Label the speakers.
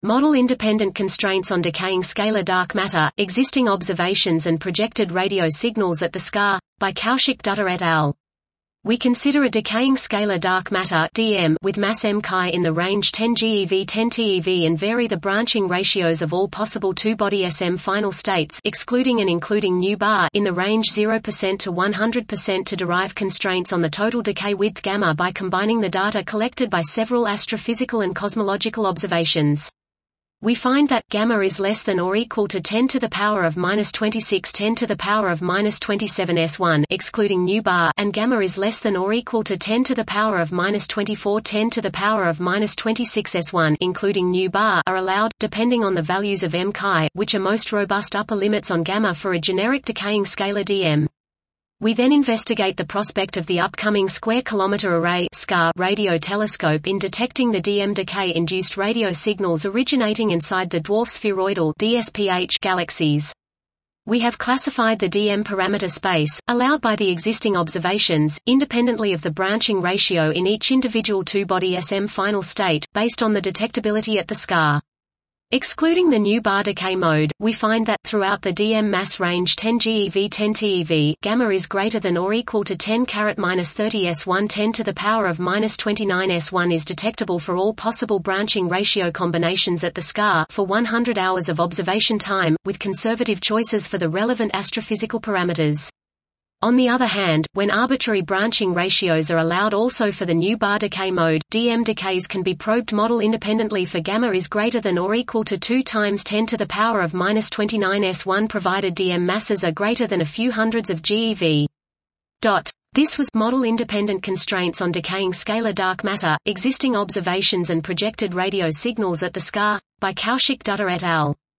Speaker 1: Model-independent constraints on decaying scalar dark matter, existing observations and projected radio signals at the SCA, by Kaushik-Dutta et al. We consider a decaying scalar dark matter (DM) with mass m chi in the range 10 GeV 10 TeV and vary the branching ratios of all possible two-body SM final states excluding and including nu bar in the range 0% to 100% to derive constraints on the total decay width gamma by combining the data collected by several astrophysical and cosmological observations. We find that gamma is less than or equal to 10 to the power of minus 26 10 to the power of minus 27 S1 excluding nu bar and gamma is less than or equal to 10 to the power of minus 24 10 to the power of minus 26 S1 including nu bar are allowed, depending on the values of m chi, which are most robust upper limits on gamma for a generic decaying scalar DM. We then investigate the prospect of the upcoming Square Kilometre Array (SCAR) radio telescope in detecting the DM decay-induced radio signals originating inside the dwarf spheroidal (DSPH) galaxies. We have classified the DM parameter space, allowed by the existing observations, independently of the branching ratio in each individual two-body SM final state, based on the detectability at the SCAR. Excluding the nu bar decay mode, we find that, throughout the DM mass range 10 GeV 10 TeV, gamma is greater than or equal to 10⁻30 S1 10 to the power of minus 29 S1 is detectable for all possible branching ratio combinations at the SCAR for 100 hours of observation time, with conservative choices for the relevant astrophysical parameters. On the other hand, when arbitrary branching ratios are allowed also for the nu bar decay mode, DM decays can be probed model independently for gamma is greater than or equal to 2 times 10 to the power of minus 29 S1 provided DM masses are greater than a few hundreds of GeV. This was Model-Independent Constraints on Decaying Scalar Dark Matter, Existing Observations and Projected Radio Signals at the SCAR, by Kaushik-Dutta et al.